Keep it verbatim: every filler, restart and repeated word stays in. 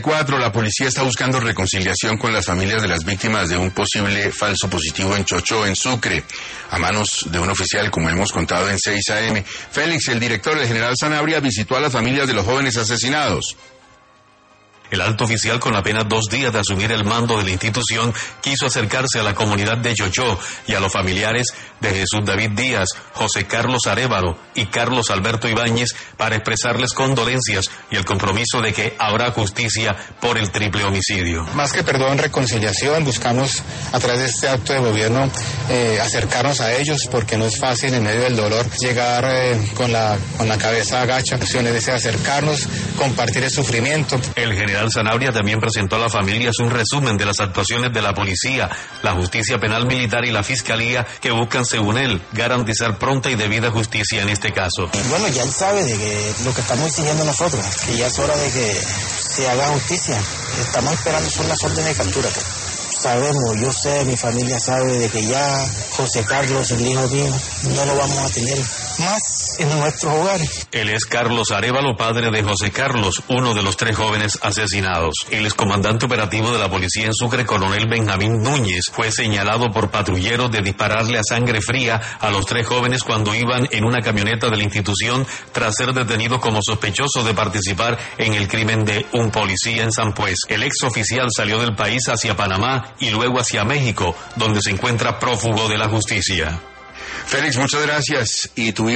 Cuatro, la policía está buscando reconciliación con las familias de las víctimas de un posible falso positivo en Chochó, en Sucre, a manos de un oficial, como hemos contado en seis A M. Félix, el director del general Sanabria, visitó a las familias de los jóvenes asesinados. El alto oficial, con apenas dos días de asumir el mando de la institución, quiso acercarse a la comunidad de Chochó y a los familiares de Jesús David Díaz, José Carlos Arévalo y Carlos Alberto Ibáñez para expresarles condolencias y el compromiso de que habrá justicia por el triple homicidio. Más que perdón, reconciliación, buscamos a través de este acto de gobierno eh, acercarnos a ellos, porque no es fácil en medio del dolor llegar eh, con la, con la cabeza agacha, es acercarnos, compartir el sufrimiento. El general Sanabria también presentó a las familias un resumen de las actuaciones de la policía, la justicia penal militar y la fiscalía, que buscan, según él, garantizar pronta y debida justicia en este caso. Bueno, ya él sabe de que lo que estamos exigiendo nosotros, que ya es hora de que se haga justicia. Estamos esperando son las órdenes de captura. Sabemos, yo sé, mi familia sabe de que ya José Carlos, el hijo mío, no lo vamos a tener más en nuestros hogares. Él es Carlos Arévalo, padre de José Carlos, uno de los tres jóvenes asesinados. El excomandante operativo de la policía en Sucre, coronel Benjamín Núñez, fue señalado por patrulleros de dispararle a sangre fría a los tres jóvenes cuando iban en una camioneta de la institución tras ser detenidos como sospechosos de participar en el crimen de un policía en San Pues. El ex oficial salió del país hacia Panamá y luego hacia México, donde se encuentra prófugo de la justicia. Félix, muchas gracias. Y tuvimos